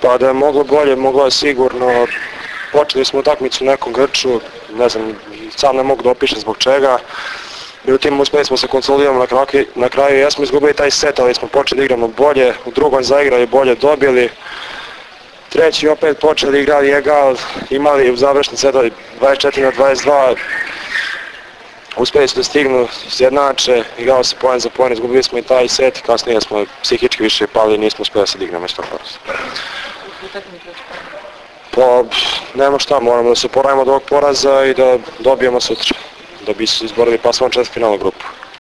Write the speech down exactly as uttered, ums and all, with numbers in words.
Pa da je moglo bolje, moglo je sigurno. Počeli smo utakmicu u nekom grču, ne znam, sam ne mogu da opišem zbog čega. Međutim, uspeli smo se konsolidiramo na kraju, na kraju jesmo izgubili taj set, ali smo počeli da igramo bolje, u drugom zaigrali bolje, dobili. Treći opet počeli igrali egal, imali u završni set dvadeset četiri na dvadeset dva. Uspeli su da stignu, izjednače, igrao se poen za poen, izgubili smo i taj set i kasnije smo psihički više pali i nismo uspeli da se dignemo iz tog odnosa. Pa, nema šta, moramo da se poravimo od ovog poraza i da dobijemo sutra, da bi se izborili plasman četvrtfinalnu grupu.